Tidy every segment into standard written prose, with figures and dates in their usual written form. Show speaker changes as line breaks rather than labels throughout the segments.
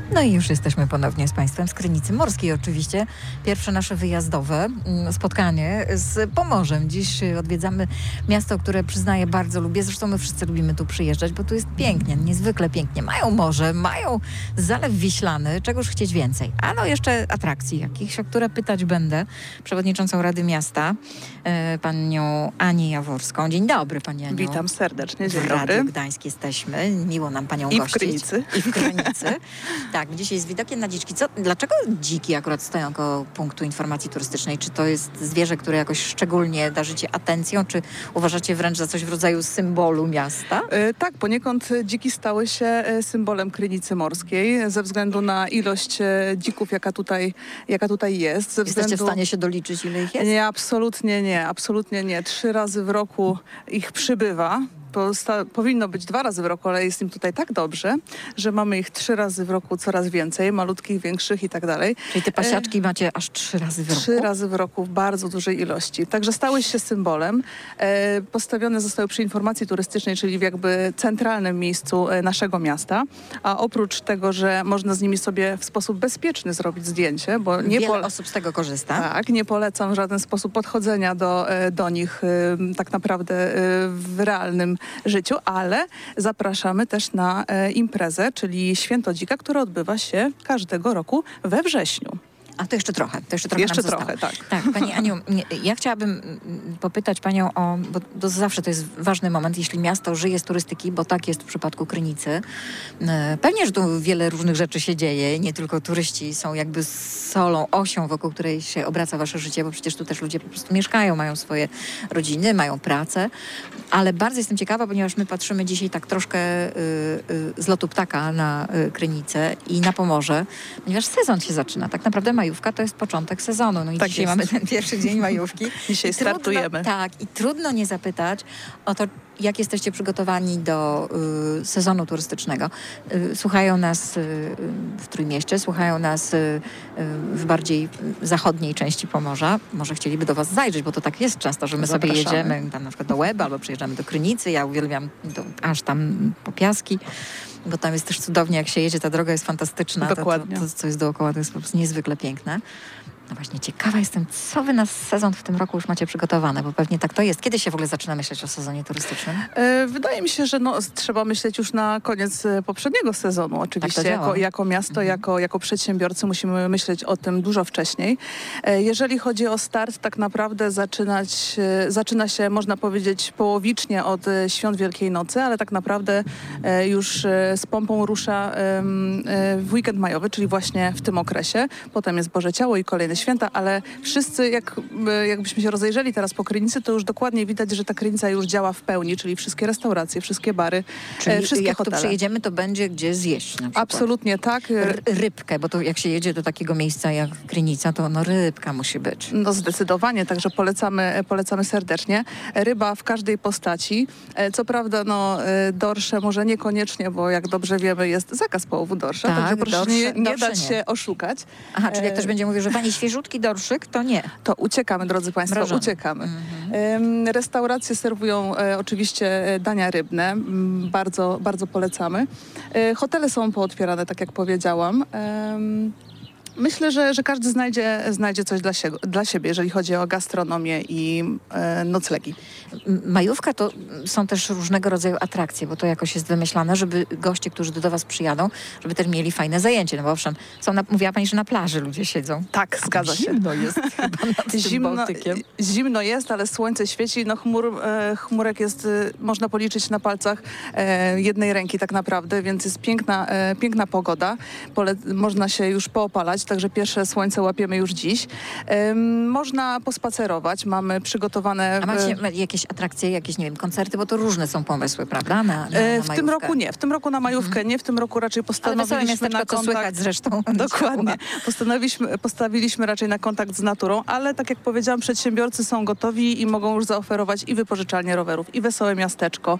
No i już jesteśmy ponownie z Państwem z Krynicy Morskiej oczywiście. Pierwsze nasze wyjazdowe spotkanie z Pomorzem. Dziś odwiedzamy miasto, które przyznaję bardzo lubię. Zresztą my wszyscy lubimy tu przyjeżdżać, bo tu jest pięknie, niezwykle pięknie. Mają morze, mają Zalew Wiślany, czegoż chcieć więcej. Ale jeszcze atrakcji jakichś, o które pytać będę przewodniczącą Rady Miasta, panią Anię Jaworską. Dzień dobry, pani Aniu.
Witam serdecznie, dzień
W
dobry.
Radiu Gdańsk jesteśmy. Miło nam panią
I w
gościć.
Krynicy.
I w Krynicy. Tak, dzisiaj z widokiem na dziczki. Dlaczego dziki akurat stoją koło punktu informacji turystycznej? Czy to jest zwierzę, które jakoś szczególnie darzycie atencją, czy uważacie wręcz za coś w rodzaju symbolu miasta?
Tak, poniekąd dziki stały się symbolem Krynicy Morskiej ze względu na ilość dzików, jaka tutaj jest.
Jesteście w stanie się doliczyć, ile ich jest?
Nie, absolutnie nie. 3 razy w roku ich przybywa. Powinno być 2 razy w roku, ale jest im tutaj tak dobrze, że mamy ich 3 razy w roku coraz więcej, malutkich, większych i tak dalej.
Czyli te pasiaczki macie aż 3 razy w roku?
3 razy w roku w bardzo dużej ilości. Także stały się symbolem. Postawione zostały przy informacji turystycznej, czyli w jakby centralnym miejscu naszego miasta. A oprócz tego, że można z nimi sobie w sposób bezpieczny zrobić zdjęcie, bo
Wiele osób z tego korzysta.
Tak, nie polecam w żaden sposób podchodzenia do nich tak naprawdę w realnym życiu, ale zapraszamy też na imprezę, czyli Święto Dzika, które odbywa się każdego roku we wrześniu.
A to jeszcze trochę.
Jeszcze
nam
trochę,
zostało.
tak.
Tak, pani Aniu, ja chciałabym popytać panią o, bo to zawsze to jest ważny moment, jeśli miasto żyje z turystyki, bo tak jest w przypadku Krynicy. Pewnie, że tu wiele różnych rzeczy się dzieje, nie tylko turyści są jakby solą, osią, wokół której się obraca wasze życie, bo przecież tu też ludzie po prostu mieszkają, mają swoje rodziny, mają pracę, ale bardzo jestem ciekawa, ponieważ my patrzymy dzisiaj tak troszkę z lotu ptaka na Krynicę i na Pomorze, ponieważ sezon się zaczyna. Tak naprawdę majówka to jest początek sezonu. No i
Tak
dzisiaj
jest.
mamy ten pierwszy dzień majówki.
Dzisiaj startujemy.
Tak, i trudno nie zapytać o to, jak jesteście przygotowani do sezonu turystycznego. Słuchają nas w Trójmieście, słuchają nas w bardziej zachodniej części Pomorza. Może chcieliby do was zajrzeć, bo to tak jest często, że my sobie
Zapraszamy.
jedziemy tam na przykład do Łeby albo przyjeżdżamy do Krynicy. Ja uwielbiam aż tam po Piaski, bo tam jest też cudownie, jak się jedzie, ta droga jest fantastyczna.
Dokładnie.
To, co jest dookoła, to jest po prostu niezwykle piękne. No właśnie, ciekawa jestem, co wy na sezon w tym roku już macie przygotowane, bo pewnie tak to jest. Kiedy się w ogóle zaczyna myśleć o sezonie turystycznym?
Wydaje mi się, że trzeba myśleć już na koniec poprzedniego sezonu. Oczywiście
działa.
jako miasto, jako przedsiębiorcy musimy myśleć o tym dużo wcześniej. Jeżeli chodzi o start, tak naprawdę zaczyna się, można powiedzieć, połowicznie od Świąt Wielkiej Nocy, ale tak naprawdę już z pompą rusza w weekend majowy, czyli właśnie w tym okresie. Potem jest Boże Ciało i kolejne święta, ale wszyscy, jakbyśmy się rozejrzeli teraz po Krynicy, to już dokładnie widać, że ta Krynica już działa w pełni, czyli wszystkie restauracje, wszystkie bary,
Czyli
wszystkie
jak
hotele.
tu przyjedziemy, to będzie gdzie zjeść na przykład.
Absolutnie tak.
Rybkę, bo to jak się jedzie do takiego miejsca jak Krynica, to rybka musi być.
No zdecydowanie, także polecamy serdecznie. Ryba w każdej postaci. Co prawda, dorsze może niekoniecznie, bo jak dobrze wiemy, jest zakaz połowu dorsza,
Tak,
także proszę nie
dorsze
dać
nie.
się oszukać.
Aha, czyli jak ktoś będzie mówił, że pani świeżutki dorszyk, to nie.
To uciekamy, drodzy Państwo,
Mrożony.
uciekamy. Restauracje serwują oczywiście dania rybne, bardzo, bardzo polecamy. Hotele są pootwierane, tak jak powiedziałam. Myślę, że każdy znajdzie coś dla siebie, jeżeli chodzi o gastronomię i noclegi.
Majówka to są też różnego rodzaju atrakcje, bo to jakoś jest wymyślane, żeby goście, którzy do was przyjadą, żeby też mieli fajne zajęcie. No bo owszem, mówiła pani, że na plaży ludzie siedzą.
Tak, zgadza się.
Zimno jest chyba nad tym Bałtykiem.
Zimno jest, ale słońce świeci. Chmurek jest, można policzyć na palcach jednej ręki tak naprawdę, więc jest piękna pogoda. Można się już poopalać, także pierwsze słońce łapiemy już dziś. Można pospacerować, mamy przygotowane...
A macie jakieś atrakcje, jakieś, nie wiem, koncerty, bo to różne są pomysły, prawda? Na
w tym roku nie, w tym roku na majówkę nie, w tym roku raczej postanowiliśmy na kontakt...
słychać zresztą.
Dokładnie. Postawiliśmy raczej na kontakt z naturą, ale tak jak powiedziałam, przedsiębiorcy są gotowi i mogą już zaoferować i wypożyczalnię rowerów, i wesołe miasteczko,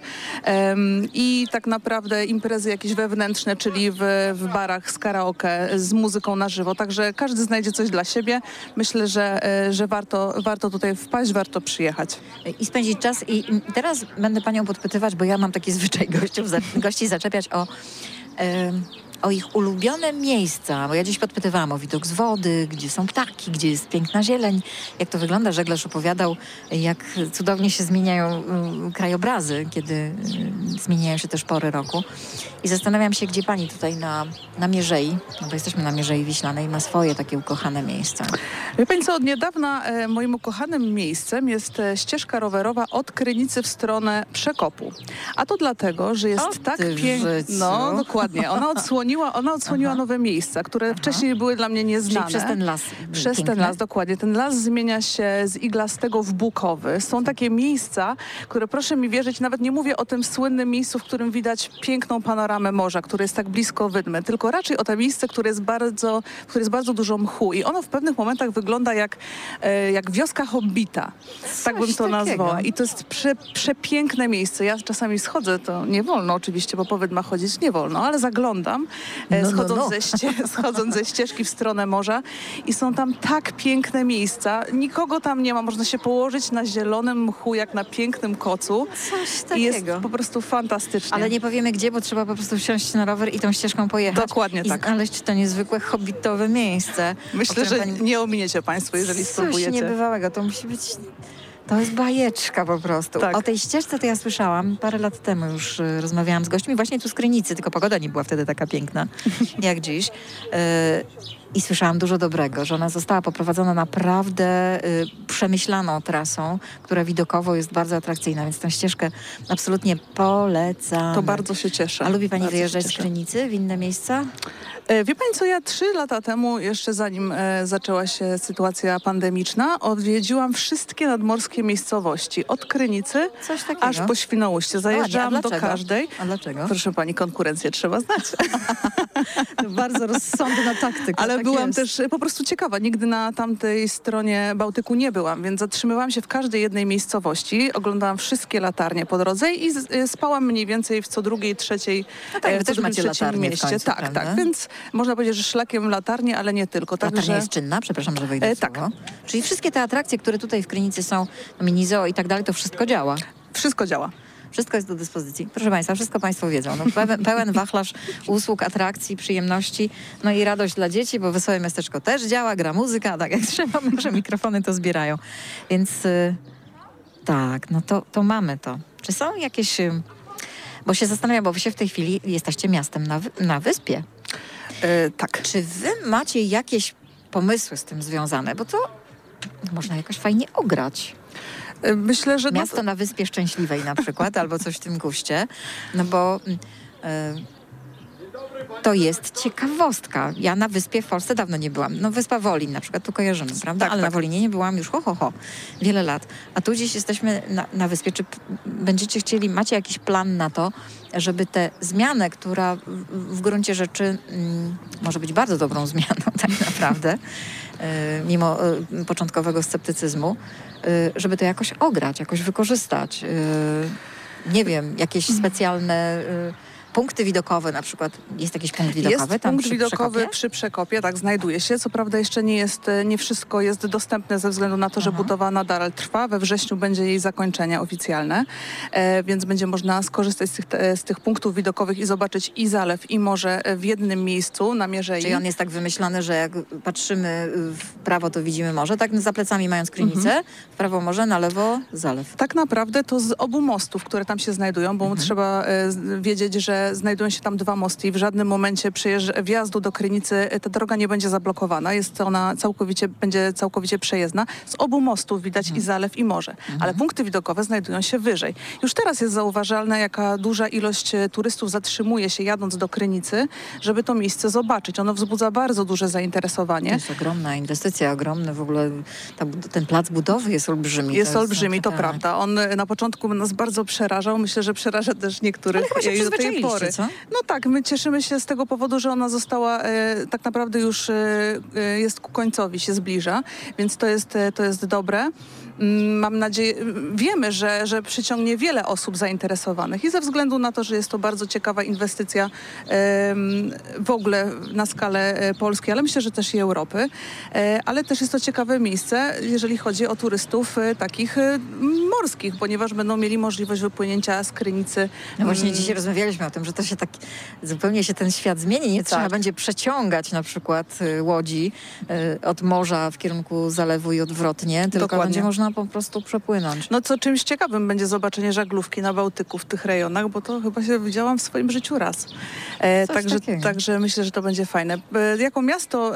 i tak naprawdę imprezy jakieś wewnętrzne, czyli w barach z karaoke, z muzyką na żywo. Także każdy znajdzie coś dla siebie. Myślę, że warto tutaj wpaść, warto przyjechać.
I spędzić czas. I teraz będę panią podpytywać, bo ja mam taki zwyczaj gości zaczepiać o o ich ulubione miejsca, bo ja dziś podpytywałam o widok z wody, gdzie są ptaki, gdzie jest piękna zieleń, jak to wygląda. Żeglarz opowiadał, jak cudownie się zmieniają krajobrazy, kiedy zmieniają się też pory roku. I zastanawiam się, gdzie pani tutaj na Mierzei, no bo jesteśmy na Mierzei Wiślanej, ma swoje takie ukochane miejsca.
Wie pani co, od niedawna moim ukochanym miejscem jest ścieżka rowerowa od Krynicy w stronę Przekopu. A to dlatego, że jest tak piękna. No, dokładnie. Ona odsłoniła nowe miejsca, które wcześniej były dla mnie nieznane.
Czyli przez ten las.
Przez
piękny.
ten las, dokładnie. Ten las zmienia się z iglastego w bukowy. Są takie miejsca, które, proszę mi wierzyć, nawet nie mówię o tym słynnym miejscu, w którym widać piękną panoramę morza, które jest tak blisko Wydmy, tylko raczej o to miejsce, w którym jest bardzo dużo mchu. I ono w pewnych momentach wygląda jak wioska Hobbita. Tak bym to
takiego.
nazwała. I to jest przepiękne miejsce. Ja czasami schodzę, to nie wolno oczywiście, bo po Wydmach chodzić nie wolno, ale zaglądam, schodząc ze ścieżki w stronę morza i są tam tak piękne miejsca. Nikogo tam nie ma. Można się położyć na zielonym mchu, jak na pięknym kocu.
Coś takiego.
I jest po prostu fantastycznie.
Ale nie powiemy gdzie, bo trzeba po prostu wsiąść na rower i tą ścieżką pojechać.
Dokładnie
i
tak.
znaleźć to niezwykłe hobbitowe miejsce.
Myślę, że nie ominiecie państwo, jeżeli
Coś
spróbujecie.
niebywałego. To musi być... To jest bajeczka po prostu.
Tak.
O tej ścieżce to ja słyszałam. Parę lat temu już rozmawiałam z gośćmi właśnie tu z Krynicy, tylko pogoda nie była wtedy taka piękna jak dziś. I słyszałam dużo dobrego, że ona została poprowadzona naprawdę przemyślaną trasą, która widokowo jest bardzo atrakcyjna, więc tę ścieżkę absolutnie polecam.
To bardzo się cieszę.
A lubi pani
Bardzo
wyjeżdżać
się
z
cieszę.
Krynicy w inne miejsca?
Wie pani co, ja 3 lata temu, jeszcze zanim zaczęła się sytuacja pandemiczna, odwiedziłam wszystkie nadmorskie miejscowości. Od Krynicy
Coś takiego.
aż po Świnoujście. Zajeżdżałam
A
do
dlaczego?
każdej.
A dlaczego?
Proszę pani, konkurencję trzeba znać.
To bardzo rozsądna taktyka.
Ale
tak
byłam
jest.
też po prostu ciekawa. Nigdy na tamtej stronie Bałtyku nie byłam, więc zatrzymywałam się w każdej jednej miejscowości. Oglądałam wszystkie latarnie po drodze i spałam mniej więcej w co drugiej, trzeciej,
No tak, wy
w co
też
drugim,
macie
trzecim
latarnie w
mieście.
końcu,
Tak,
prawda?
tak. Więc można powiedzieć, że szlakiem latarnie, ale nie tylko.
Latarnia
Także
jest czynna? Przepraszam, że wejdę w
tak.
słowo. Czyli wszystkie te atrakcje, które tutaj w Krynicy są, mini-zoo i tak dalej, to wszystko działa.
wszystko działa.
Wszystko jest do dyspozycji. Proszę państwa, wszystko państwo wiedzą. No, pełen wachlarz usług, atrakcji, przyjemności. No i radość dla dzieci, bo Wesołe Miasteczko też działa, gra muzyka, tak jak trzeba, nasze mikrofony to zbierają. Więc tak, no to mamy to. Czy są jakieś... Bo się zastanawiam, bo wy się w tej chwili jesteście miastem na wyspie.
Tak.
Czy wy macie jakieś pomysły z tym związane? Bo to można jakoś fajnie ograć.
Myślę, że
Miasto na Wyspie Szczęśliwej na przykład, albo coś w tym guście. No bo to jest ciekawostka. Ja na wyspie w Polsce dawno nie byłam. No Wyspa Wolin na przykład, tu kojarzymy, prawda?
Tak,
Ale
tak.
na Wolinie nie byłam już wiele lat. A tu dziś jesteśmy na wyspie. Czy będziecie chcieli, macie jakiś plan na to, żeby tę zmianę, która w gruncie rzeczy może być bardzo dobrą zmianą tak naprawdę, mimo początkowego sceptycyzmu, żeby to jakoś ograć, jakoś wykorzystać. Nie wiem, jakieś specjalne punkty widokowe na przykład. Jest jakiś punkt widokowy
Jest
tam
punkt
przy
widokowy
Przekopie?
przy Przekopie, tak, znajduje się. Co prawda jeszcze nie wszystko jest dostępne ze względu na to, że budowa nadal trwa. We wrześniu będzie jej zakończenie oficjalne, więc będzie można skorzystać z tych punktów widokowych i zobaczyć i zalew, i morze w jednym miejscu na Mierzei.
Czyli on jest tak wymyślony, że jak patrzymy w prawo, to widzimy morze, tak za plecami mając Krynicę, w prawo morze, na lewo zalew.
Tak naprawdę to z obu mostów, które tam się znajdują, bo trzeba wiedzieć, że znajdują się tam 2 mosty i w żadnym momencie wjazdu do Krynicy ta droga nie będzie zablokowana. Jest ona będzie całkowicie przejezdna. Z obu mostów widać i zalew, i morze. Ale punkty widokowe znajdują się wyżej. Już teraz jest zauważalne, jaka duża ilość turystów zatrzymuje się jadąc do Krynicy, żeby to miejsce zobaczyć. Ono wzbudza bardzo duże
To
zainteresowanie.
jest ogromna inwestycja, ogromny w ogóle, ten plac budowy jest olbrzymi.
Jest olbrzymi, to
tak.
prawda. On na początku nas bardzo przerażał. Myślę, że przeraża też niektórych
Ale chyba się
do tej
przyzwyczailiście,
pory.
co?
No tak, my cieszymy się z tego powodu, że ona została tak naprawdę już jest ku końcowi, się zbliża, więc to jest dobre. Mam nadzieję, wiemy, że przyciągnie wiele osób zainteresowanych i ze względu na to, że jest to bardzo ciekawa inwestycja w ogóle na skalę Polski, ale myślę, że też i Europy, ale też jest to ciekawe miejsce, jeżeli chodzi o turystów takich nadmorskich, ponieważ będą mieli możliwość wypłynięcia z Krynicy.
No właśnie dzisiaj rozmawialiśmy o tym, że to się tak zupełnie się ten świat zmieni. Nie trzeba będzie przeciągać na przykład łodzi od morza w kierunku zalewu i odwrotnie, tylko
Dokładnie.
będzie można po prostu przepłynąć.
No co czymś ciekawym będzie zobaczenie żaglówki na Bałtyku w tych rejonach, bo to chyba się widziałam w swoim życiu raz. Także myślę, że to będzie fajne. Jako miasto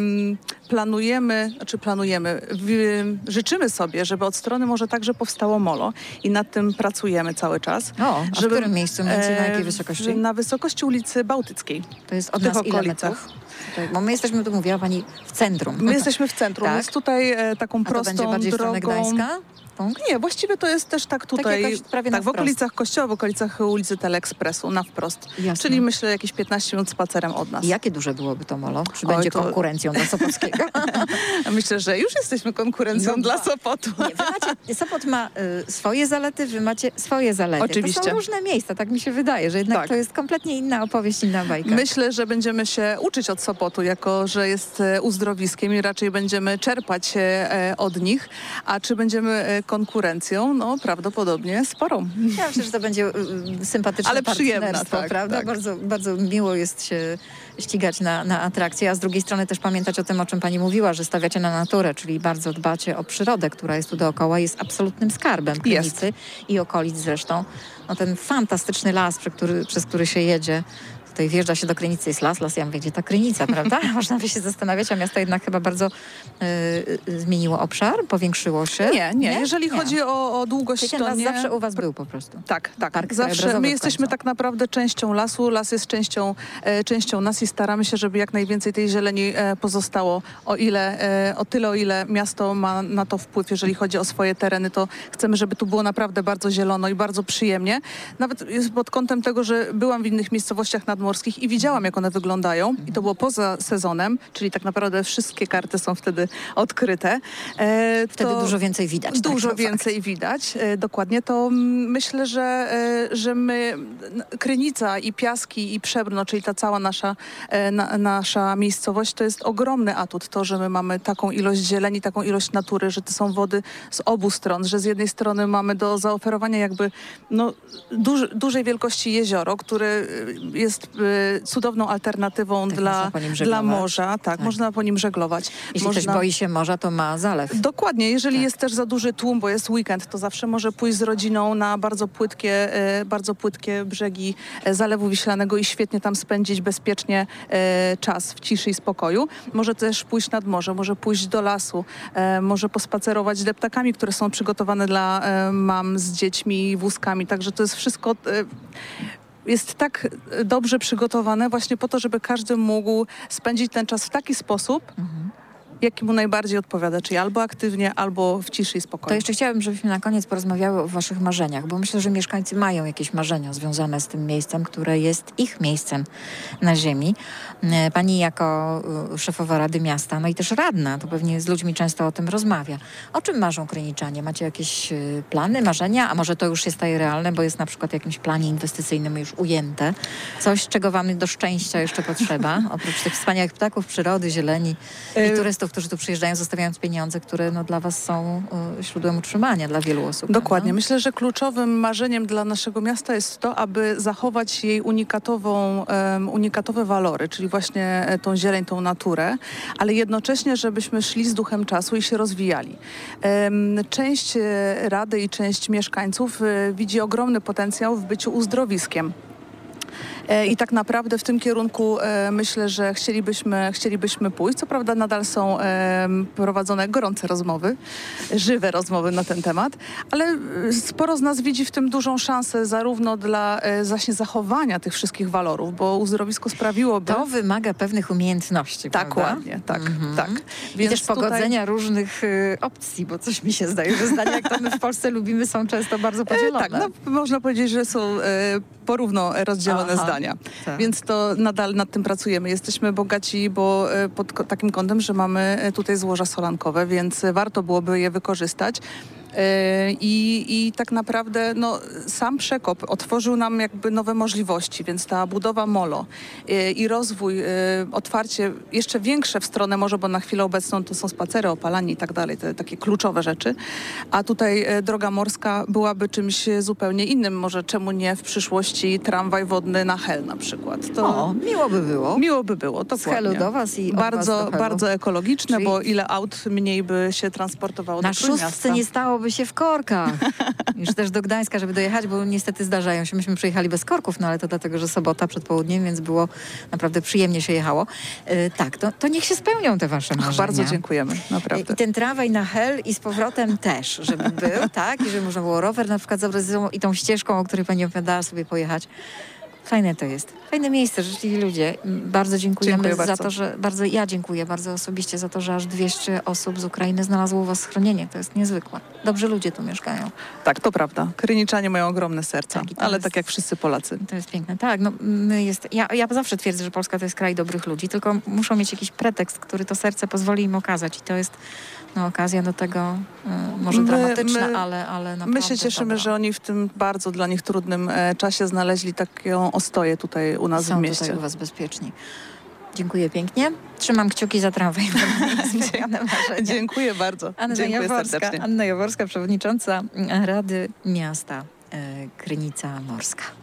życzymy sobie, żeby od strony morza także powstało molo i nad tym pracujemy cały czas.
O, a w którym miejscu? Na jakiej wysokości?
Na wysokości ulicy Bałtyckiej.
To jest od
w tych
nas ile
okolicach.
metrów? Tutaj, bo my jesteśmy, tu mówiła pani, w centrum.
My jesteśmy w centrum,
Tak.
jest tutaj taką
A to
prostą
będzie bardziej w stronę
drogą.
Gdańska? Punkt?
Nie, właściwie to jest też tak tutaj,
jakoś prawie na
w
wprost.
okolicach kościoła, w okolicach ulicy Teleekspresu, na wprost.
Jasne.
Czyli myślę jakieś 15 minut spacerem od nas.
I jakie duże byłoby to molo? Czy
Oj,
będzie
to-
konkurencją dla Sopockiego?
Myślę, że już jesteśmy konkurencją
No
dla
ba-
Sopotu.
Nie, wy macie, Sopot ma swoje zalety, wy macie swoje zalety.
Oczywiście.
To są różne miejsca, tak mi się wydaje, że jednak
Tak.
to jest kompletnie inna opowieść, inna bajka.
Myślę, że będziemy się uczyć od Sopotu, jako że jest uzdrowiskiem i raczej będziemy czerpać od nich. A czy będziemy konkurencją? No prawdopodobnie sporą.
Ja myślę, że to będzie sympatyczne
Ale przyjemna,
partnerstwo,
tak,
prawda?
tak.
Bardzo, bardzo miło jest się ścigać na atrakcje, a z drugiej strony też pamiętać o tym, o czym pani mówiła, że stawiacie na naturę, czyli bardzo dbacie o przyrodę, która jest tu dookoła, jest absolutnym skarbem Krynicy i okolic zresztą. No ten fantastyczny las, przez który się jedzie. Tutaj wjeżdża się do Krynicy, jest las, ja mówię, gdzie ta Krynica, prawda? Można by się zastanawiać, a miasto jednak chyba bardzo zmieniło obszar, powiększyło się.
Nie. Jeżeli chodzi o długość,
Czyli ten
to
las
nie.
zawsze u was był po prostu.
Tak.
Park
Zawsze
krajobrazowy
my
w
jesteśmy
końcu.
tak naprawdę częścią lasu. Las jest częścią nas i staramy się, żeby jak najwięcej tej zieleni pozostało. O ile miasto ma na to wpływ, jeżeli chodzi o swoje tereny, to chcemy, żeby tu było naprawdę bardzo zielono i bardzo przyjemnie. Nawet pod kątem tego, że byłam w innych miejscowościach nadmorskich i widziałam, jak one wyglądają. I to było poza sezonem, czyli tak naprawdę wszystkie karty są wtedy odkryte.
Wtedy dużo więcej widać.
Dużo
tak, no
więcej widać, dokładnie. To myślę, że my, Krynica i Piaski i Przebrno, czyli ta cała nasza miejscowość, to jest ogromny atut. To, że my mamy taką ilość zieleni, taką ilość natury, że to są wody z obu stron, że z jednej strony mamy do zaoferowania jakby dużej wielkości jezioro, które jest cudowną alternatywą
Tak, można po nim żeglować.
dla morza. Tak, można po nim żeglować.
Jeśli ktoś boi się morza, to ma zalew.
Dokładnie. Jeżeli jest też za duży tłum, bo jest weekend, to zawsze może pójść z rodziną na bardzo płytkie brzegi Zalewu Wiślanego i świetnie tam spędzić bezpiecznie czas w ciszy i spokoju. Może też pójść nad morze, może pójść do lasu, może pospacerować deptakami, które są przygotowane dla mam z dziećmi i wózkami. Także to jest wszystko... jest tak dobrze przygotowane właśnie po to, żeby każdy mógł spędzić ten czas w taki sposób, jaki mu najbardziej odpowiada, czyli albo aktywnie, albo w ciszy i spokoju.
To jeszcze chciałabym, żebyśmy na koniec porozmawiały o waszych marzeniach, bo myślę, że mieszkańcy mają jakieś marzenia związane z tym miejscem, które jest ich miejscem na ziemi. Pani jako szefowa Rady Miasta, no i też radna, to pewnie z ludźmi często o tym rozmawia. O czym marzą kryniczanie? Macie jakieś plany, marzenia? A może to już się staje realne, bo jest na przykład w jakimś planie inwestycyjnym już ujęte? Coś, czego wam do szczęścia jeszcze potrzeba? Oprócz tych wspaniałych ptaków, przyrody, zieleni i turystów, którzy tu przyjeżdżają, zostawiając pieniądze, które dla was są źródłem utrzymania dla wielu osób.
Dokładnie.
Prawda?
Myślę, że kluczowym marzeniem dla naszego miasta jest to, aby zachować jej unikatowe walory, czyli właśnie tą zieleń, tą naturę, ale jednocześnie, żebyśmy szli z duchem czasu i się rozwijali. Część Rady i część mieszkańców widzi ogromny potencjał w byciu uzdrowiskiem. I tak naprawdę w tym kierunku myślę, że chcielibyśmy pójść. Co prawda nadal są prowadzone gorące rozmowy, żywe rozmowy na ten temat, ale sporo z nas widzi w tym dużą szansę zarówno dla właśnie zachowania tych wszystkich walorów, bo uzdrowisko sprawiłoby...
To wymaga pewnych umiejętności, prawda?
Dokładnie, tak.
I też pogodzenia różnych opcji, bo coś mi się zdaje, że zdania, jak to my w Polsce lubimy, są często bardzo podzielone.
Tak, można powiedzieć, że są porówno rozdzielone zdania.
Tak.
Więc to nadal nad tym pracujemy. Jesteśmy bogaci, bo pod takim kątem, że mamy tutaj złoża solankowe, więc warto byłoby je wykorzystać. I tak naprawdę no, sam przekop otworzył nam jakby nowe możliwości, więc ta budowa molo i rozwój, otwarcie jeszcze większe w stronę morza, bo na chwilę obecną to są spacery, opalanie i tak dalej, te takie kluczowe rzeczy, a tutaj droga morska byłaby czymś zupełnie innym. Może czemu nie w przyszłości tramwaj wodny na Hel na przykład.
O, miło by było.
Miło by było,
Z Helu
dokładnie.
do was i od was
Bardzo,
do Helu.
bardzo ekologiczne,
Czyli-
bo ile aut mniej by się transportowało
Na
do Trójmiasta.
szóstce nie stałoby się w korkach. Już też do Gdańska, żeby dojechać, bo niestety zdarzają się. Myśmy przyjechali bez korków, no ale to dlatego, że sobota przed południem, więc było naprawdę przyjemnie się jechało. Tak, to niech się spełnią te wasze marzenia.
Bardzo dziękujemy, naprawdę.
I ten tramwaj na Hel i z powrotem też, żeby był, tak? I żeby można było rower na przykład zabrać ze sobą i tą ścieżką, o której pani opowiadała, sobie pojechać. Fajne to jest. Fajne miejsce, życzliwi ludzie. Bardzo dziękujemy
Dziękuję
za
bardzo.
to, że... Ja dziękuję bardzo osobiście za to, że aż 200 osób z Ukrainy znalazło u was schronienie. To jest niezwykłe. Dobrzy ludzie tu mieszkają.
Tak, to prawda. Kryniczanie mają ogromne serca,
Tak, i to
ale
jest-
tak jak wszyscy Polacy.
To jest piękne. Tak, no ja zawsze twierdzę, że Polska to jest kraj dobrych ludzi, tylko muszą mieć jakiś pretekst, który to serce pozwoli im okazać. I to jest okazja do tego może
My-
dramatyczna,
my-
ale naprawdę
My się cieszymy,
dobra.
że oni w tym bardzo dla nich trudnym czasie znaleźli taką ostoję tutaj u nas
Są
w mieście.
tutaj u was bezpieczni. Dziękuję pięknie. Trzymam kciuki za tramwaj. Spełnione marzenia.
Dziękuję bardzo. Dziękuję serdecznie.
Anna Jaworska, przewodnicząca Rady Miasta Krynica Morska.